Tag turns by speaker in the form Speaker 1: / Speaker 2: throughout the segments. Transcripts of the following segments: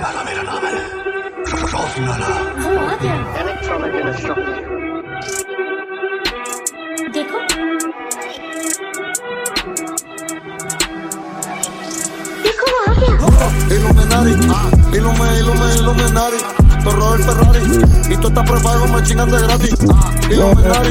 Speaker 1: नाला मेरा नाम है, रॉक नाला।
Speaker 2: देखो देखो वो आ गया।
Speaker 3: Illuminati, torro el Ferrari y tú estás prepago me chingan de gratis. Illuminati,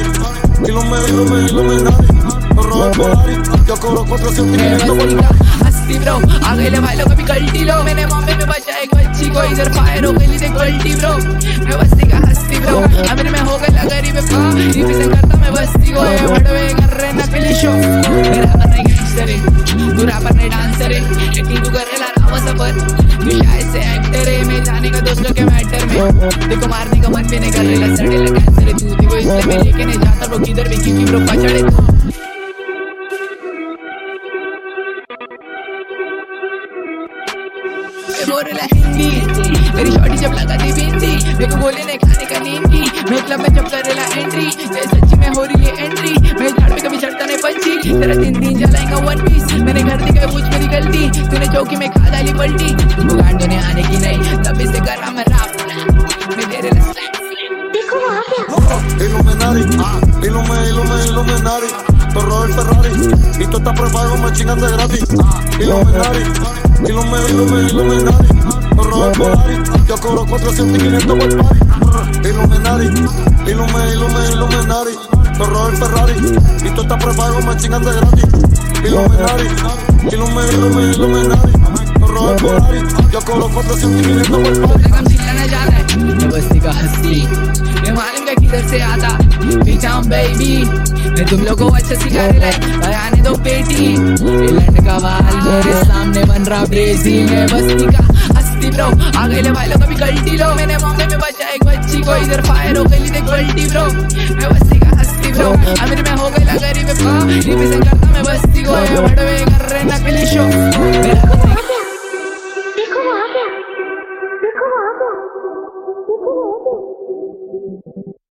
Speaker 3: torro el Ferrari, yo cobro 400 por
Speaker 4: हस्ती ब्रो आ गए ले भाई लोग कभी कल्टी लो मैंने मम्मी में बचा एक बच्ची को इधर फायर हो गई देख कल्टी ब्रो मैं बस्ती का हस्ती ब्रो अमीर में हो गई गरीब का रिप्रेजेंट करता मैं बस्ती को ये बड़वे कर रहे नकली शो मेरा रैपर नहीं गैंगस्टर है तू रैपर नहीं डांसर है एक्टिंग तू कर रहा रामा सफर तू शायद से एक्टर है मैं जाने का दोस्तों के मैटर में देखो मारने का मन भी नहीं कर रहा सड़े लगा कैंसर है तू देखो इसलिए मैं लेके नहीं जाता ब्रो किधर भी क्योंकि ब्रो पछड़े तू हिंदी मेरी शॉटी जब लगाती बिंदी मेरे को बोले नहीं खाने का नींद की मैं क्लब में जब कर रहा एंट्री जैसे सच्ची में हो रही है एंट्री मैं झाड़ में कभी चढ़ता नहीं पंची तेरा 3 दिन जलाएगा वन पीस मैंने घर दिखाई पूछ मेरी गलती तूने चौकी में खा डाली पलटी तुझको गांडों ने आने की नहीं तब इसे कर रहा मैं राप मैं तेरे
Speaker 2: देखो वो आ गया।
Speaker 3: Illuminati, torro el Ferrari y tú estás prepago me chingan de gratis. Illuminati, torro el Ferrari, yo cobro 400 y 500 por party. Illuminati, torro el Ferrari y tú estás prepago me chingan de gratis. Illuminati, torro el Ferrari, yo cobro 400 y 500 por party.
Speaker 4: मैं बस्ती का हस्ती मैं मालूम का किधर से आता पीछा बेबी मैं तुम लोगों को अच्छा सिखा रहा है आने दो पेटी लैंड का वाल मेरे सामने बन रहा ब्रेजी मैं बस्ती का हस्ती ब्रो आ गए ले भाई लोग कभी कल्टी लो मैंने मम्मी में बचा एक बच्ची को इधर फायर हो गई देख कल्टी ब्रो मैं बस्ती का हस्ती ब्रो अमीर में हो गई गरीब का रिप्रेजेंट करता मैं बस्ती को ये बड़वे